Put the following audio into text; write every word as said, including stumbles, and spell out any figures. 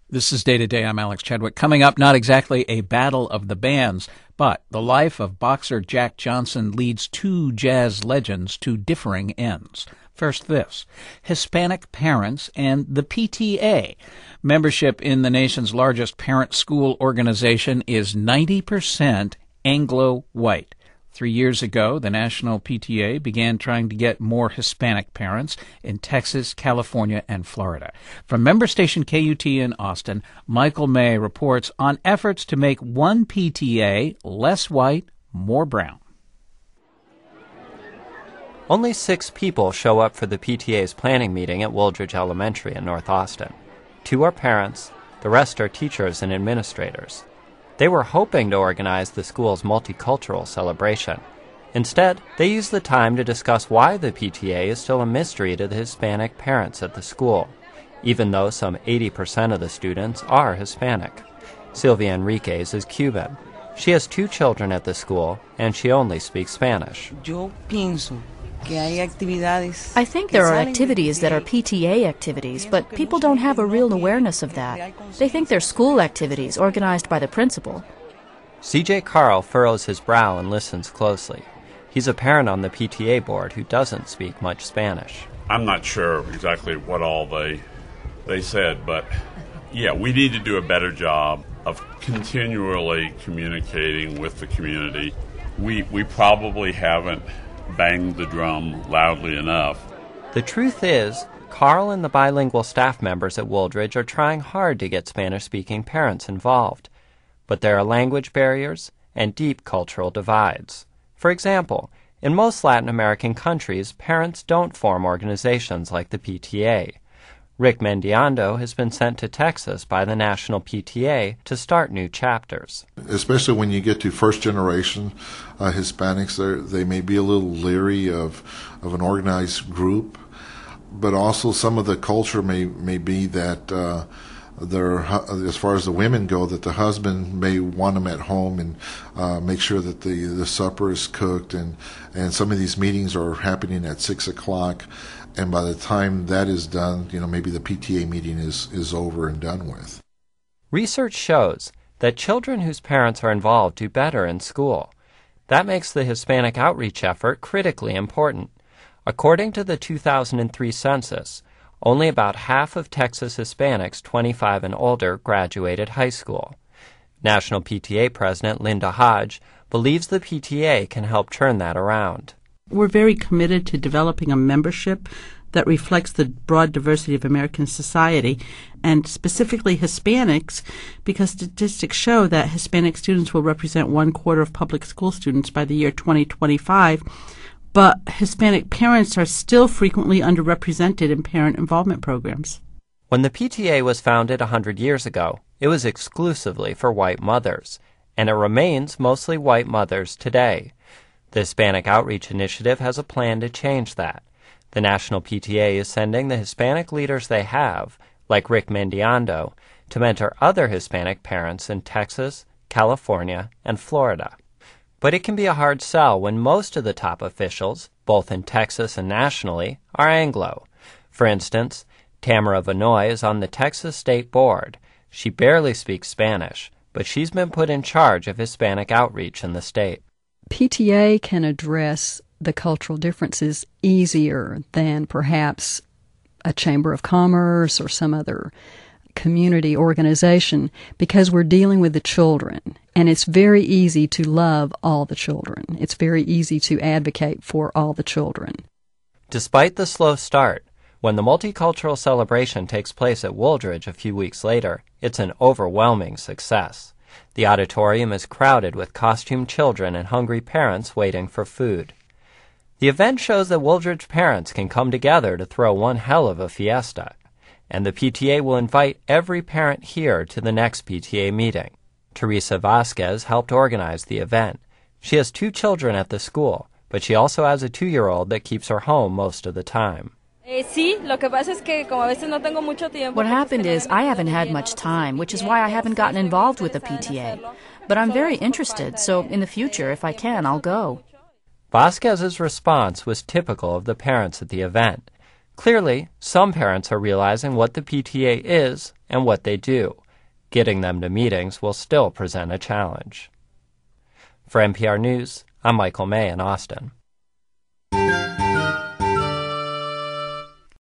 This is Day to Day. I'm Alex Chadwick. Coming up, not exactly a battle of the bands, but the life of boxer Jack Johnson leads two jazz legends to differing ends. First this, Hispanic parents and the P T A. Membership in the nation's largest parent school organization is ninety percent Anglo-white. Three years ago, the National P T A began trying to get more Hispanic parents in Texas, California, and Florida. From member station K U T in Austin, Michael May reports on efforts to make one P T A less white, more brown. Only six people show up for the P T A's planning meeting at Wooldridge Elementary in North Austin. Two are parents, the rest are teachers and administrators. They were hoping to organize the school's multicultural celebration. Instead, they used the time to discuss why the P T A is still a mystery to the Hispanic parents at the school, even though some eighty percent of the students are Hispanic. Sylvia Enriquez is Cuban. She has two children at the school, and she only speaks Spanish. Yo pienso I think there are activities that are P T A activities, but people don't have a real awareness of that. They think they're school activities organized by the principal. C J Carl furrows his brow and listens closely. He's a parent on the P T A board who doesn't speak much Spanish. I'm not sure exactly what all they they said, but yeah, we need to do a better job of continually communicating with the community. We we probably haven't banged the drum loudly enough. The truth is, Carl and the bilingual staff members at Wooldridge are trying hard to get Spanish-speaking parents involved. But there are language barriers and deep cultural divides. For example, in most Latin American countries, parents don't form organizations like the P T A. Rick Mendiando has been sent to Texas by the National P T A to start new chapters. Especially when you get to first-generation uh, Hispanics, they may be a little leery of, of an organized group, but also some of the culture may, may be that uh, they're, as far as the women go, that the husband may want them at home and uh, make sure that the, the supper is cooked, and, and some of these meetings are happening at six o'clock. And by the time that is done, you know, maybe the P T A meeting is, is over and done with. Research shows that children whose parents are involved do better in school. That makes the Hispanic outreach effort critically important. According to the two thousand three census, only about half of Texas Hispanics twenty-five and older graduated high school. National P T A President Linda Hodge believes the P T A can help turn that around. We're very committed to developing a membership that reflects the broad diversity of American society, and specifically Hispanics, because statistics show that Hispanic students will represent one quarter of public school students by the year twenty twenty-five, but Hispanic parents are still frequently underrepresented in parent involvement programs. When the P T A was founded one hundred years ago, it was exclusively for white mothers, and it remains mostly white mothers today. The Hispanic Outreach Initiative has a plan to change that. The National P T A is sending the Hispanic leaders they have, like Rick Mendiando, to mentor other Hispanic parents in Texas, California, and Florida. But it can be a hard sell when most of the top officials, both in Texas and nationally, are Anglo. For instance, Tamara Vanoy is on the Texas State Board. She barely speaks Spanish, but she's been put in charge of Hispanic outreach in the state. P T A can address the cultural differences easier than perhaps a Chamber of Commerce or some other community organization because we're dealing with the children, and it's very easy to love all the children. It's very easy to advocate for all the children. Despite the slow start, when the multicultural celebration takes place at Wooldridge a few weeks later, it's an overwhelming success. The auditorium is crowded with costumed children and hungry parents waiting for food. The event shows that Wooldridge parents can come together to throw one hell of a fiesta, and the P T A will invite every parent here to the next P T A meeting. Teresa Vasquez helped organize the event. She has two children at the school, but she also has a two-year-old that keeps her home most of the time. What happened is I haven't had much time, which is why I haven't gotten involved with the P T A. But I'm very interested, so in the future, if I can, I'll go. Vasquez's response was typical of the parents at the event. Clearly, some parents are realizing what the P T A is and what they do. Getting them to meetings will still present a challenge. For N P R News, I'm Michael May in Austin.